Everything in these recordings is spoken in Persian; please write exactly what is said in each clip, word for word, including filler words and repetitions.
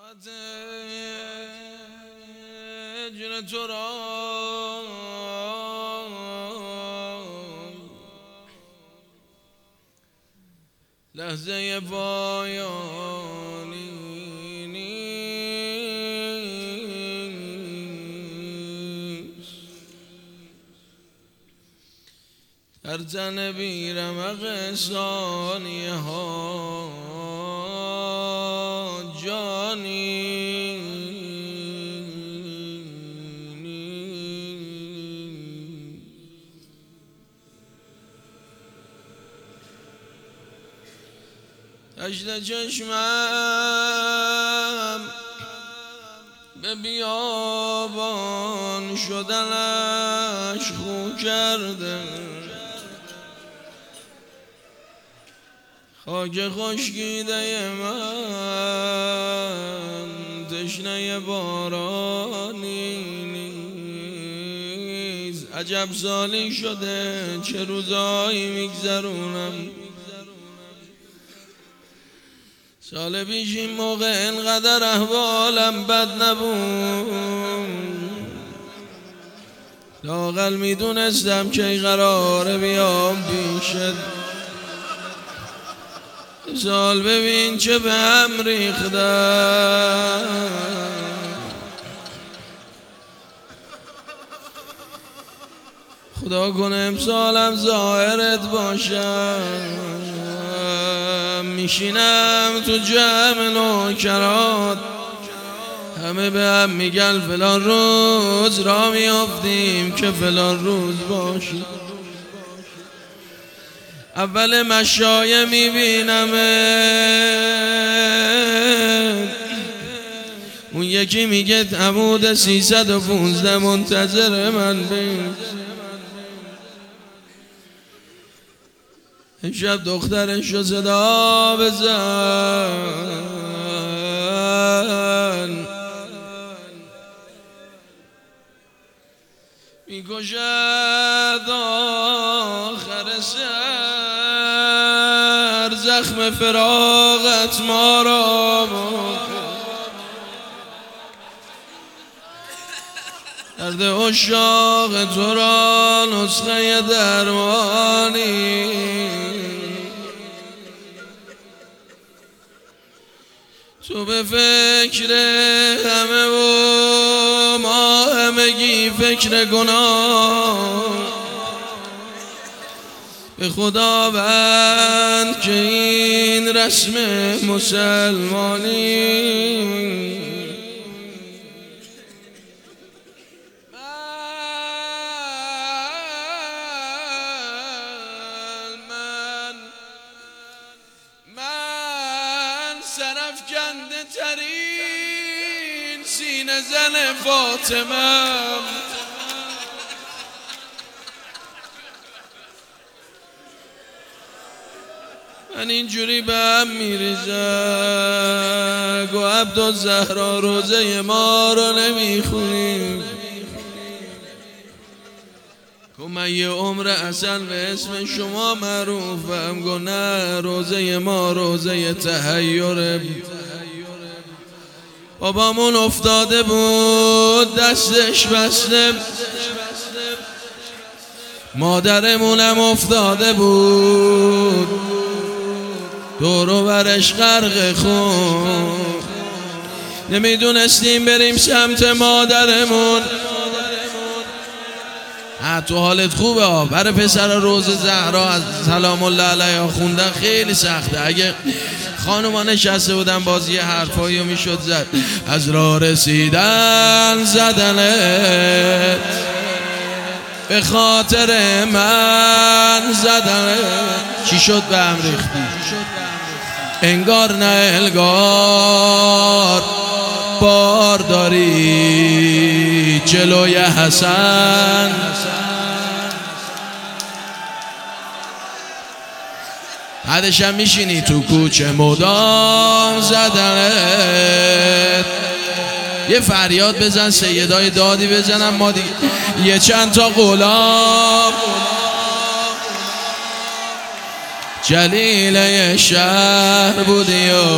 هجر تو را لحظه پایانی نیست، در تن بی رمق ثانیه ها جانی تشت چشمم به بیابان شدنش خو کرده، خاک خشکیده من تشنه بارانی نیست. عجب سالی شده چه روزایی میگذرونم، سال پیش این موقع اینقدر احوالم بد نبود، لااقل میدونستم که قراره بیام پیشت. سال ببین چه به هم ریختم، خدا کنه امسالم ظاهرت باشم. میشینم تو جمع نوکرات، همه به هم میگن فلان روز را میافتیم که فلان روز باشی. اول مشایه میبینم اون یکی میگه عمود سیصد و پونزده منتظر من بین. امشب دخترش رو صدا بزن، میکشد آخر سر زخم فراقت ما را، درد عشاق تو را نسخه درمانی. تو به فکر همه و ما همگی فکر گناه، به خداوند که این رسم مسلمانی. سرافکنده ترین سینه زن فاطمه، من اینجوری به هم میریزم. گو عبدالزهرا روزه ما رو نمیخونیم، گو من یه عمر اصل به اسم شما معروفم. گو نه، روزه ما روزه تحیره. بابامون افتاده بود دستش بسته، مادرمونم افتاده بود دور و برش غرق خون. نمیدونستیم بریم سمت مادرمون. تو حالت خوبه ها، برای پسر روز زهرا از سلام الله علیها خوندن خیلی سخته. اگه خانوما نشسته بودن بازی حرفایی رو میشد زد. از راه رسیدن زدنت، به خاطر من زدنت. چی شد به هم ریختی؟ انگار نه الگار بار داری جلوی حسن. بعدشم میشینی تو کوچه مدام زدنت. یه فریاد بزن، سیدای دادی بزنم ما دیگه. یه چند تا غلام جلیله شهر بودی و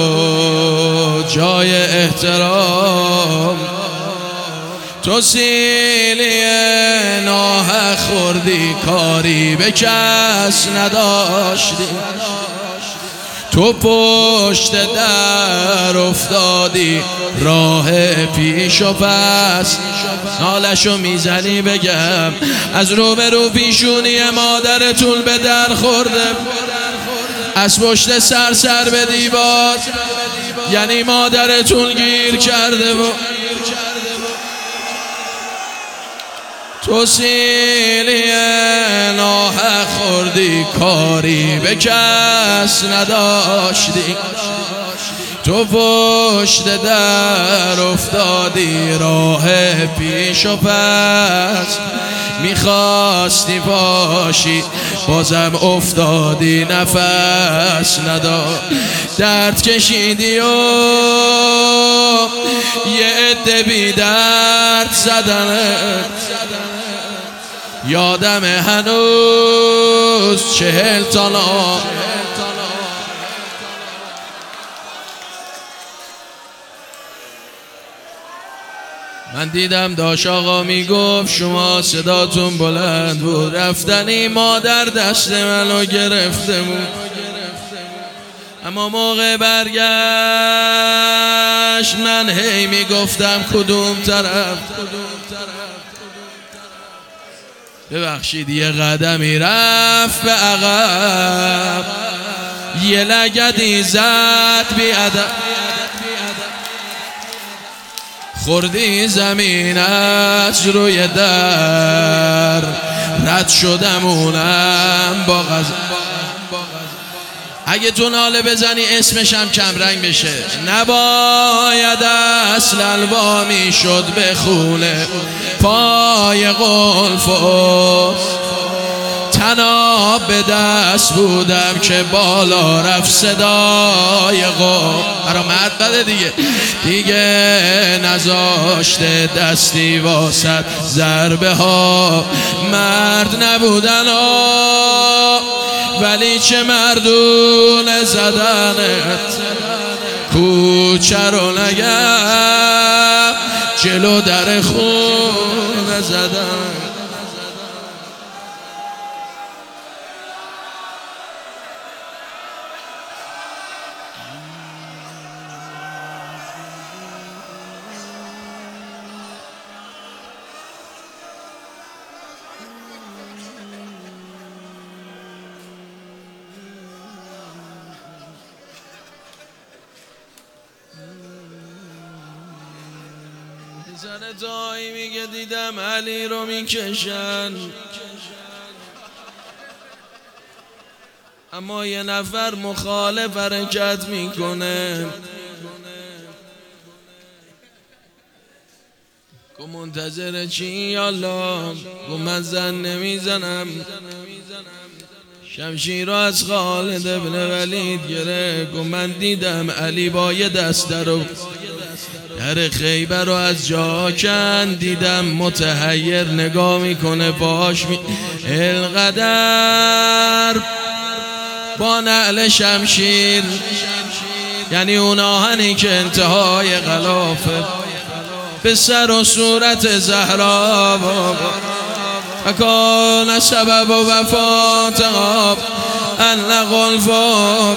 جای احترام، تو سیلی ناحق خوردی کاری به کس نداشتی، تو پشت در افتادی راه پیش و پس، نالشو میزنی بگم از رو به رو پیشونی مادرتون به در خورده، از پشت سر سر به دیوار، یعنی مادرتون گیر کرده و تو سیلی ناحق خوردی کاری به کس نداشتی، تو پشت در افتادی راه پیش و پس، میخواستی باشی بازم افتادی نفس نداد، درد کشیدی و یه عده بی درد زدنت، یادم هنوز چهل تا نام من دیدم داش آقا میگفت شما صداتون بلند بود، رفتنی مادر دست منو گرفته بود، اما موقع برگشت من هی میگفتم کدوم طرف، ببخشید یه قدمی رفت به عقب، یه لگدی زد بی ادب، خوردی زمین از روی در، رد شدم اونم با غذا. اگه تو ناله بزنی اسمش هم کمرنگ بشه، نباید اصلا وامی شد به خونه پای قلف و تناب به دست بودم که بالا رفت صدای قلف، برا مرد بده دیگه دیگه نذاشته دستی واسد ضربه ها، مرد نبودن ها ولی چه مردونه زدنت، کوچه رو نگم جلو در خونه زدن. زن دایی میگه دیدم علی رو میکشن، اما یه نفر مخالف حرکت میکنه، گو منتظر چی یالله، گو من زن نمیزنم، شمشیر رو از خالد ابن ولید گره، گو من دیدم علی با یه دست رو در خیبر رو از جا کن، دیدم متحیر نگاه میکنه باش می القدر با نعل شمشیر، یعنی اون آهنی که انتهای غلافه به سر و صورت زهرا اکان سبب و وفاتها ان قلفا،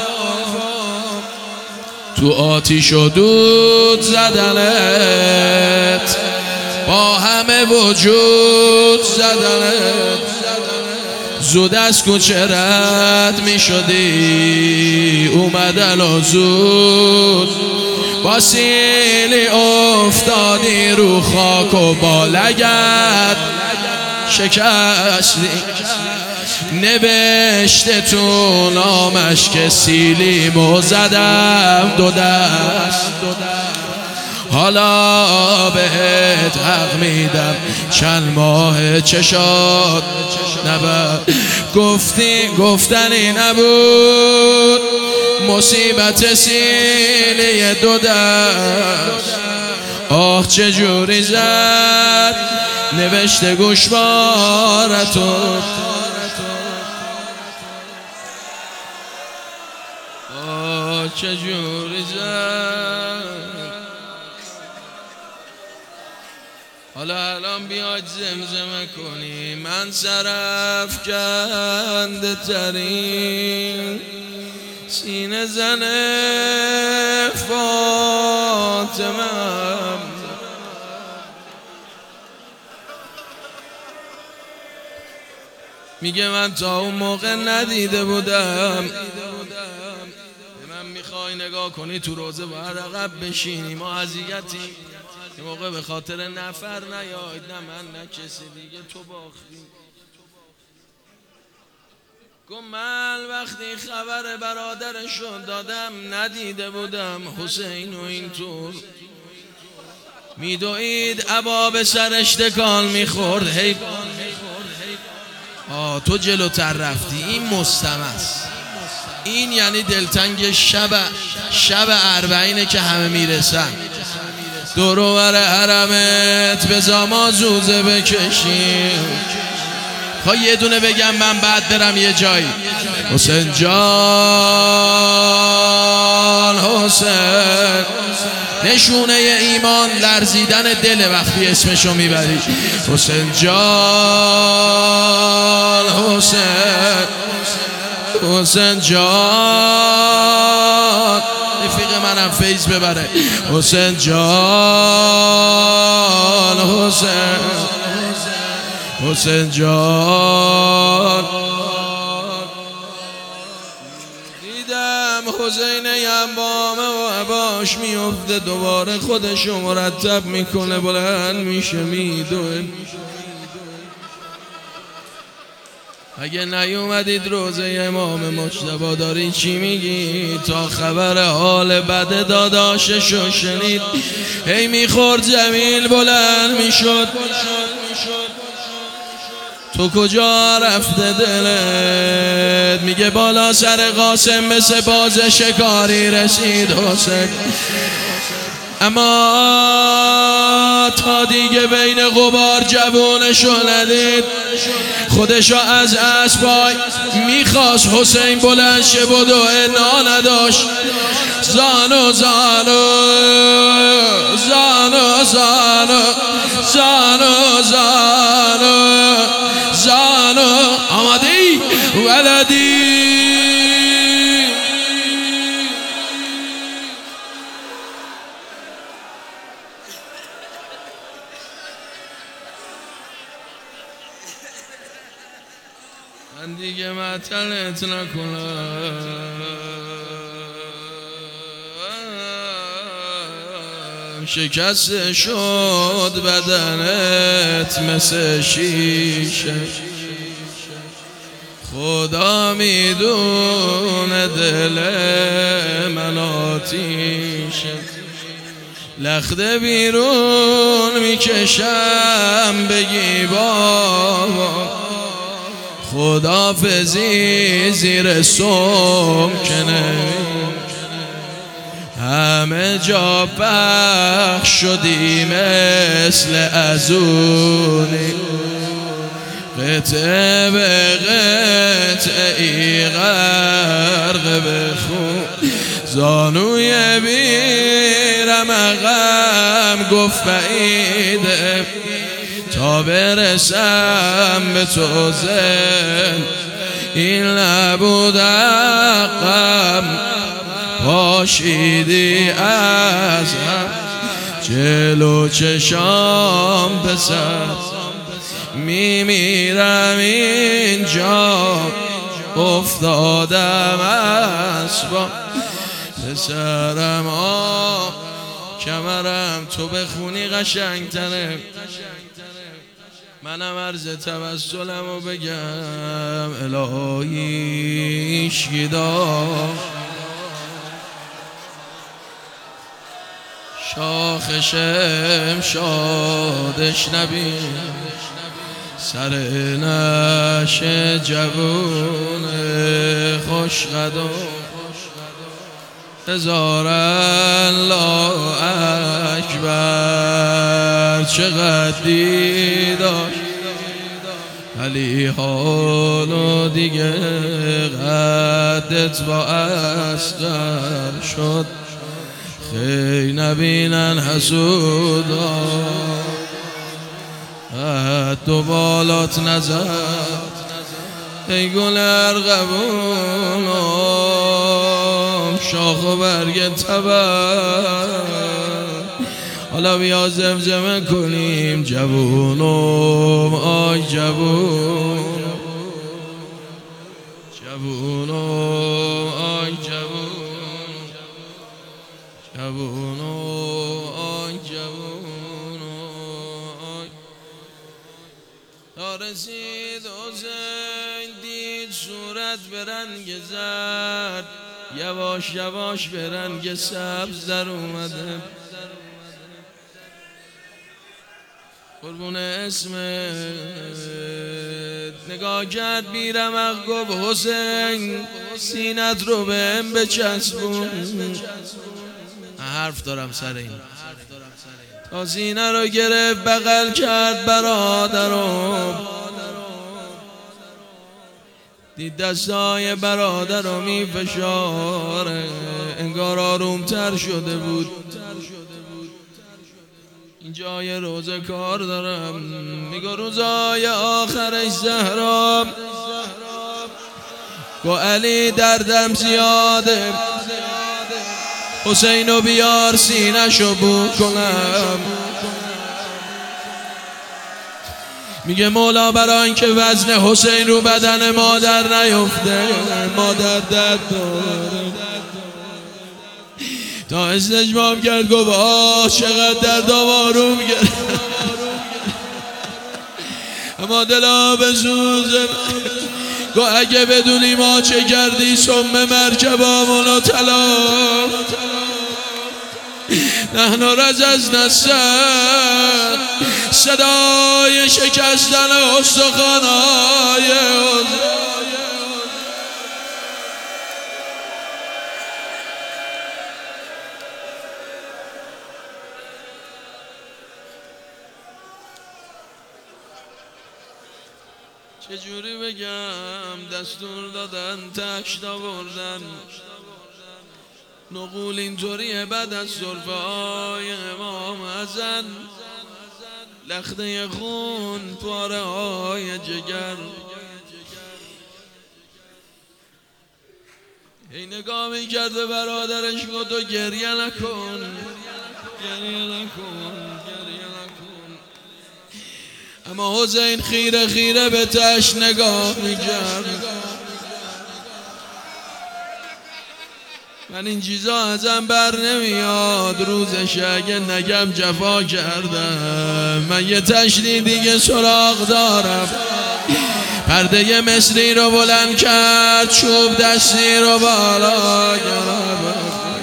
تو آتیش و دود زدنت با همه وجود زدنت، زود از کوچه رد می شدی اومدن و زود با سیلی افتادی رو خاک و با لگد شکستی، نوشته تو نامش که سیلیمو زدم دو دست، حالا بهت حق میدم چند ماه چشات نبرد، گفتی گفتنی نبود مصیبت سیلی دو دست، آه چجوری زد نوشته گوشوارتون، چجوری زد. حالا الان بیاید زمزمه کنی من سرافکنده ترین سینه زن فاطمه. میگه من تا اون موقع ندیده بودم. من میخوای نگاه کنی تو روزه باید عقب بشینی، ما اذیتیم یه موقع به خاطر نفر نیاید، نه من نه کسی دیگه، تو باختی. گفت من وقتی خبر برادرشو دادم ندیده بودم حسین و اینطور میدوید عبا به سرش تکان میخورد. هی آه تو جلوتر رفتی، این مستمس، این یعنی دلتنگ شب شب اربعینه که همه میرسن. دورور حرمت بزا ما زوزه بکشیم. خواهی یه دونه بگم من بعد برم یه جایی. حسین جان حسین، نشونه ایمان لرزیدن دل وقتی اسمشو میبری. حسین جان حسین، حسین جان، رفیق منم فیض ببره. حسین جان حسین، حسین جان. دیدم حسین یمامه و عباش میفته، دوباره خودشو مرتب میکنه، بلند میشه میدوه. اگه نیومدید روزه امام مجتبی داری چی میگی؟ تا خبر حال بد داداششو شنید هی میخورد زمین بلند میشد. تو کجا رفته دلت؟ میگه بالا سر قاسم مثل باز شکاری رسید حسین، اما تا دیگه بین غبار جوونشو ندید. خودشو از اسبای میخواست حسین بلند شه و دعا نداشت. زانو زانو زانو زانو زانو زانو زانو. آمادی ولدی من دیگه مطلعت نکنم، شکست شد بدنت مثل شیشه. خدا میدونه دل من آتیشه، لخته بیرون میکشم بگی بابا. خدافزی زیر سمکنه، همه جا پخش شدی مثل ازونی. قطعه به قطعه ای غرق به خون، زانوی بیرم غم گفت بعیده تا برسم به تو زن. این نبود حقم پاشیدی از هم، جلو چشام پسر میمیرم اینجا افتادم اسبا. پسرم آه کمرم تو بخونی قشنگ تره. منم عرض توسلم و بگم الهی عشقیدا شاخشم شادش نبین، سر نش جوون خوش قدم. هزار الله اکبر چقدر دیداش، ولی حالا دیگه قدت با اصغر شد، خیلی نبینن حسودا قد و بالات نزد ای گل ارغبونم شاخ و برگ تبر. حالا بیا زمزمه کنیم جوونم آی جوون، جوونم آی جوون، جوونم آی جوون آی. تا رسید حسین دید صورت به رنگ زرد، یواش یواش به رنگ سبز در اومده. قربون اسمت نگاه کرد بیرمق گفت حسین سینت رو بهم بچسبون. حرف دارم سر این. تا سینه رو گرفت بغل کرد برادرم، دید دستای برادر رو می فشاره، انگار آرومتر شده بود. این جای روزه کار دارم، میگو روزای آخرش زهرا گو علی دردم زیاده، حسینو بیار سینه‌شو بو کنم. میگه مولا برای اینکه وزن حسین رو بدن مادر نیفته، مادر درد داره. تا استجمام کرد گفت آه چقدر درد آروم کرد، اما دلا بسوزه. گفت اگه بدونی ما چه کردی سم مرکبامونو طلا، نحن رززنا السد، صدای شکستن استخوان‌های چجوری بگم، دستور دادن تشت آوردن، نقول اینطوریه بعد از سرفه های امام حسن، لخته خون پاره های جگر. ای نگاه میکرد به برادرش گفت تو گریه نکن، گریه نکن، گریه نکن. اما حسین خیره خیره به تشت نگاه میکرد. من این چیزا ازم بر نمیاد، روزش اگه نگم جفا کردم. من یه تشتی دیگه سراغ دارم، پرده مصری رو بلند کرد، چوب دستی رو بالا گرفت.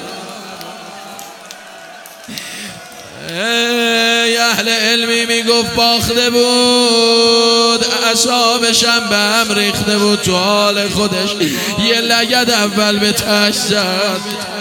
ای اهل علمی میگفت باخته بود، اعصابشم به هم ریخته بود. تو حال خودش یه لگد اول به تشت زد.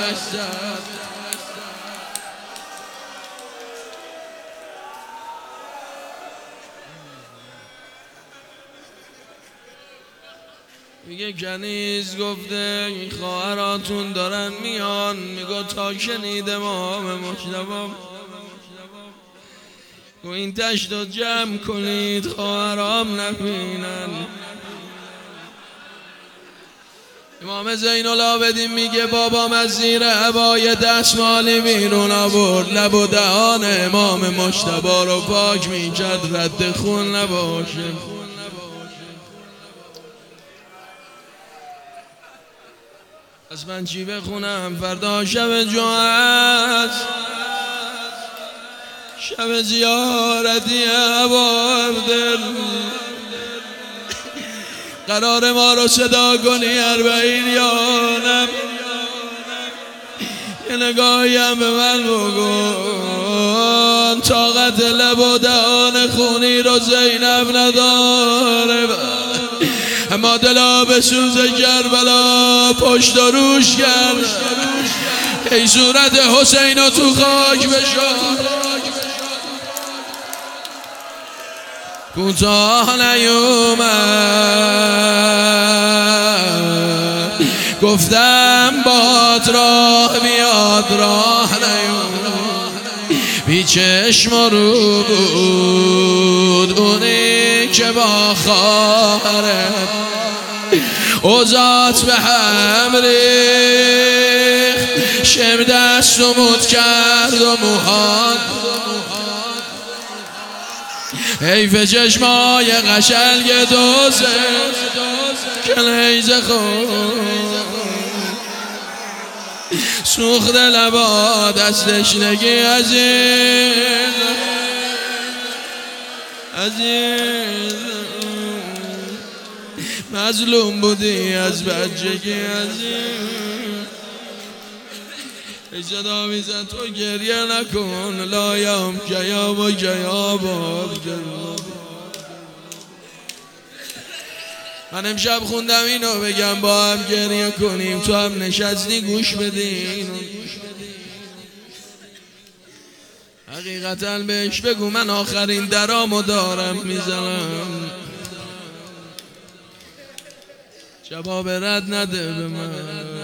میگه کنیز گفته این خواهراتون دارن میان، میگه تا شنیده امام مجتبی و این تشت رو جمع کنید خواهرام نبینن. امام زین العابدین میگه بابام از زیر عبای دستمالی بیرون آورد، لب و دهان امام مجتبی رو پاک میکرد رد خون نباشه. از من چی بخونم فردا شب جمعه، شب زیارتی ابا عبدل، قرار ما رو صدا کنی اربعین یانم. یه نگاهی هم به من بگن، طاقت لب و دهان خونی رو زینب نداره، اما دلا به سوز کربلا پشت و روش کرد. ای صورت حسین رو تو خاک بشار، کوتاه نیومد، گفتم باد راه بیاد راه نیومد، بی چشم رو بود اونی که با خواهرت اوزات به هم ریخت، شم دست و مد کرد و موهات، حیف چشمای قشنگ دوزه که لیزه خون، سوخت لبا دستش نگی عزیز عزیز، مظلوم بودی از بچگی عزیز، صدا میزن تو گریه نکن، لایم جیاب و جیاب. من امشب خوندم اینو بگم با هم گریه کنیم، تو هم نشستی گوش بدین، حقیقتا بهش بگو من آخرین درامو دارم میزنم، جواب رد نده به من.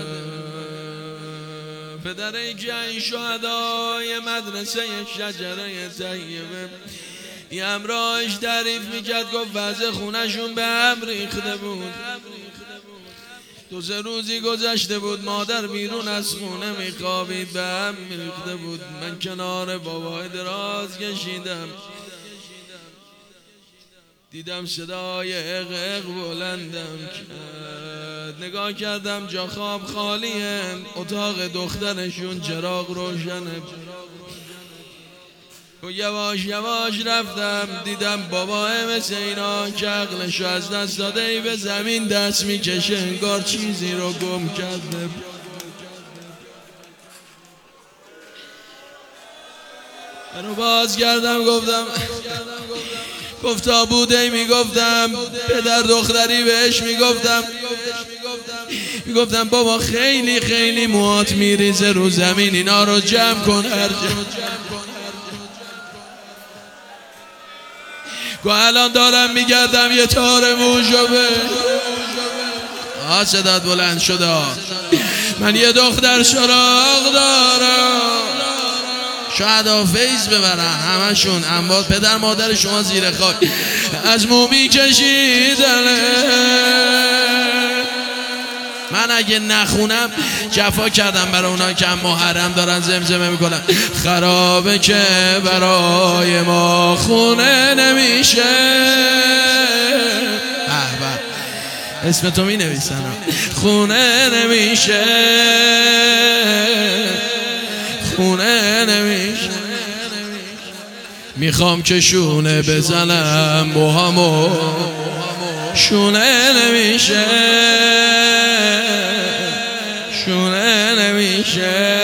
پدر جنگ شهدای مدرسه شجره طیبه یه امراش تعریف میکرد، گفت وضع خونشون به هم ریخته بود، دو سه روزی گذشته بود مادر بیرون از خونه میخوابید، به هم ریخته بود. من کنار بابای دراز کشیدم، دیدم صدای اق اق بلندم کرد، نگاه کردم جا خواب خالیه، اتاق دخترشون چراغ روشنه، و یواش یواش رفتم دیدم بابا مثل اینا که عقلشو از دست داده ای به زمین دست میکشه، انگار چیزی رو گم کرده. منو باز کردم گفتم گفتا بوده، میگفتم پدر دختری بهش میگفتم میگفتم بابا خیلی خیلی موهات میریزه رو زمین، اینا رو جمع کن هر جمع. گو الان دارم میگردم یه تار موشو به آه صدات بلند شده، من یه دختر سراغ دارم، شاید فیض ببرن همشون، اما پدر مادر شما زیر خاک از مومی کشیدنه. من اگه نخونم جفا کردم برای اونا که هم محرم دارن زمزمه میکنن، خرابه که برای ما خونه نمیشه. احبه اسم تو می نویسن، خونه نمیشه خونه نمیشه، میخوام که شونه بزنم موهامو، شونه نمیشه شونه نمیشه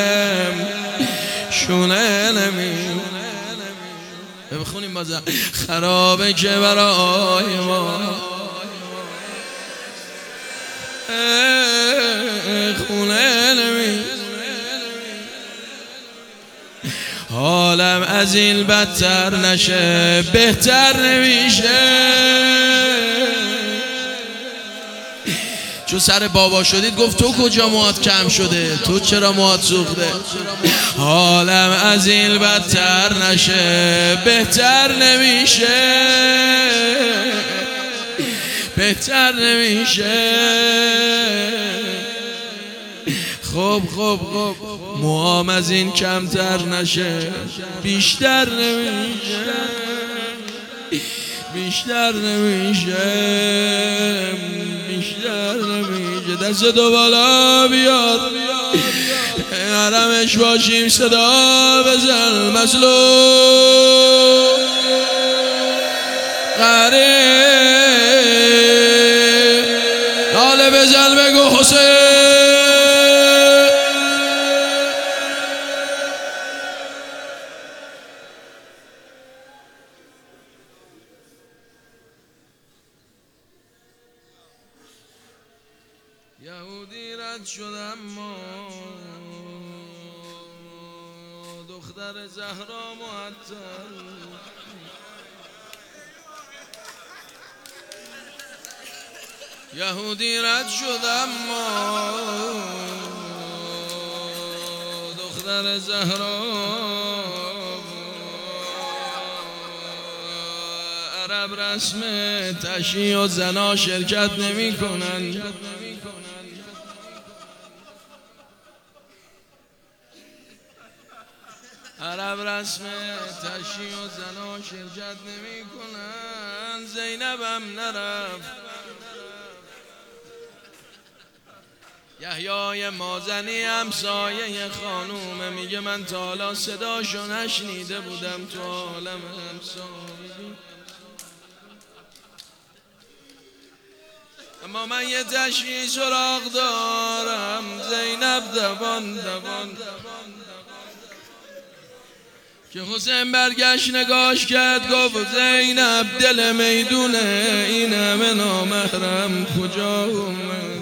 شونه نمیشه. بخونیم بازم، خرابه که برای ما خونه نمیشه، حالم از این بدتر نشه بهتر نمیشه. چون سر بابا شدید گفت تو کجا موهات کم شده، تو چرا موهات سوخته، حالم از این بدتر نشه بهتر نمیشه بهتر نمیشه. خب خب خب موام از این کمتر نشه بیشتر نمیشه بیشتر نمیشه بیشتر نمیشه. دست دو بالا بیاد حرمش باشیم، صدا بزن مظلوم غریب، ناله بزن بگو حسین. یهودی رد شدم ما دختر زهرا معطل، یهودی رد شدم ما دختر زهرا، عرب رسم تشییع و زنا شرکت نمی کنن. عرب رسم تشییع و زنا شرکت نمی کنن. زینبم نرفت. یحیای مازنی همسایه خانومه میگه من تا حالا صداشو نشنیده بودم تو عالم همسایگی، اما من یه تشییع سراغ دارم. زینب دوان دوان که حسین برگشت نگاش کرد گفت زینب دل میدونه این همه نامحرم کجا اومدی؟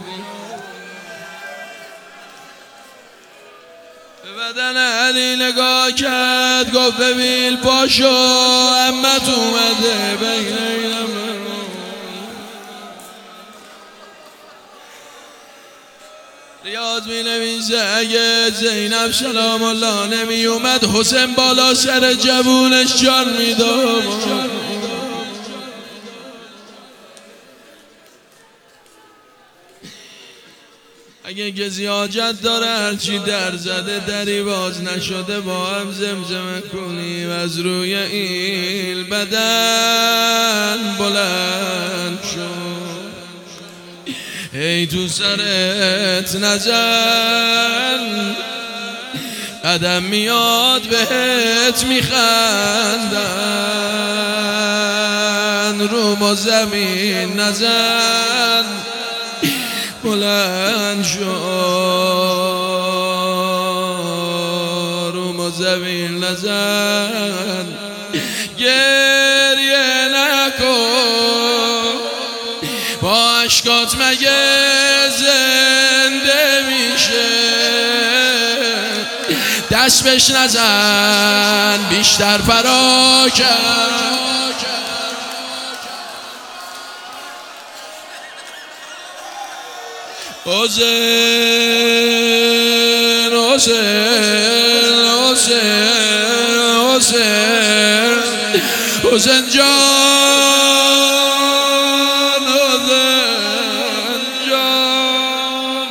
به بدن علی نگاه کرد گفت ببین پاشو عمت اومده بگیرم. ریاض می نویسه اگه زینب سلام الله نمی اومد حسین بالا سر جوونش جان می داد. اگه کسی حاجت داره هرچی در زده دری باز نشده با هم زمزمه کنی و از روی این بدن بلند شد. ای تو سرت نزن قدم میاد بهت میخندن، رو با زمین نزن بلند شو، رو با زمین نزن گریه نکن، با عشقات مگه زنده میشه؟ دست بهش نزن بیشتر فرا کرد. حسین حسین حسین حسین حسین جان حسین جان.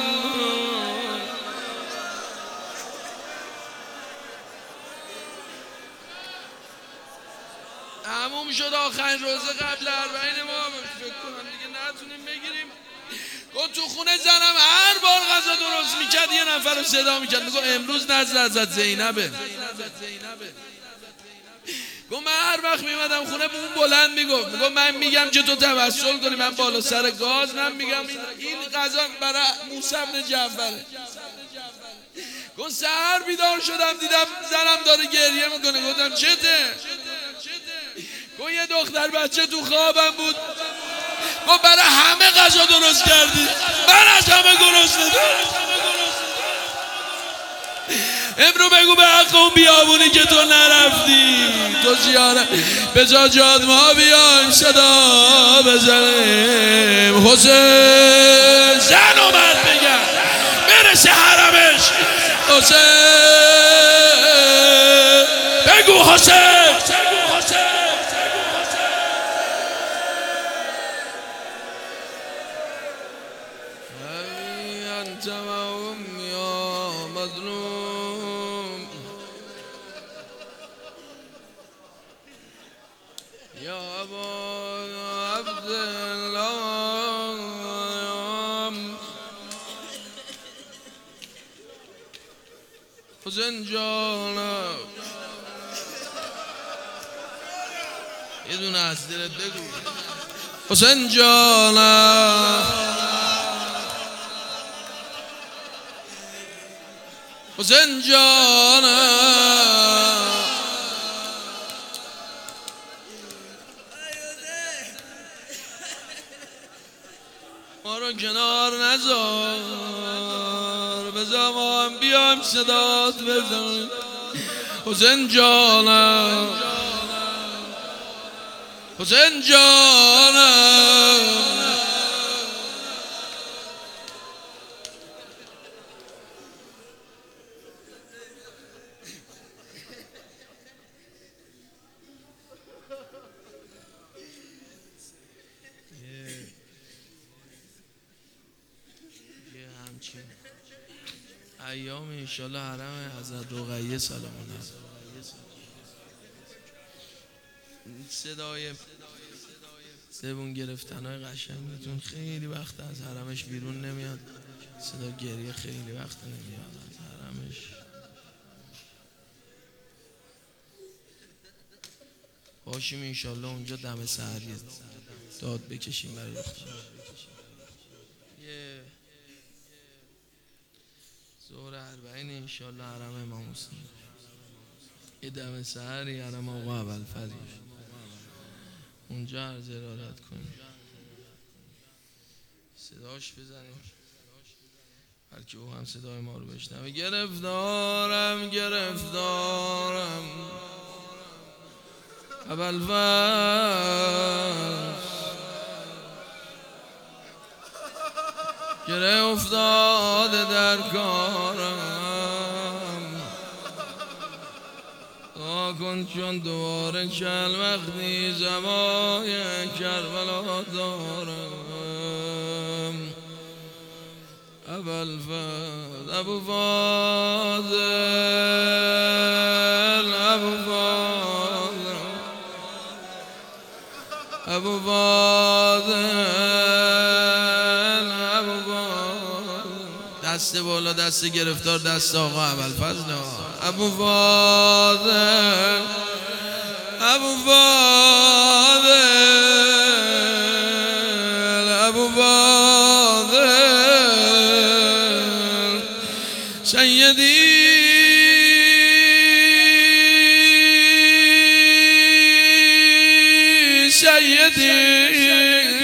تموم شد آخرین روزه قبل اربعین ما فکر کنم دیگه نتونیم بگیریم. گفت تو خونه زنم هر بار غذا درست میکرد یه نفر رو صدا میکرد میگو امروز نزد ازت زینبه. گفت من هر وقت میمدم خونه به اون بلند میگفت میگفت من میگم که تو توسل کنی، من بالا سر گاز نم میگم این غذا برای موسی بن جعفره. گفت سحر بیدار شدم دیدم زنم داره گریه میکنه. گفتم چته؟ گفت یه دختر بچه تو خوابم بود. گفت برای همه غذا درست کردی، من از همه گرسنه دارم. امرو بگو به حق اون بیابونی که تو نرفتی تو زیارت بذار جاد ما بیایم صدا بزنیم. حسین زن اومد بگم برسه حرمش. حسین بگو حسین انت و امی یا مظلوم یا ابا عبدالله حسین جانم. یه دونه از دلت بگو حسین جانم. حسین جانم ما رو کنار نذار بذار ما هم بیایم صدات بزن. حسین جانم حسین جانم ایام انشالله حرم حضرت رقیه سلام الله صدای زبون گرفتن های قشنگتون خیلی وقت از حرمش بیرون نمیاد. صدا گریه خیلی وقت نمیاد از حرمش. باشیم انشالله اونجا دم سحری داد بکشیم برای دختر. یه ظهر اربعین انشالله حرم امام حسین، یه دم سحری حرم آقا ابوالفضل اونجا عرض ارادت کنیم، صداش بزنیم بلکه او هم صدای ما رو بشنوه. گرفتارم گرفتارم ابوالفضل، گره افتاده در کارم، دعا کن چون دوباره چل وقتی زوای کربلا دارم. ابوالفضل ابو فاضل ابو فاضل ابو فاضل ابو فاضل، دست بالا دست گرفتار دست آقا ابوالفضل. ابو فاضل ابو فاضل ابو فاضل سیدی سیدی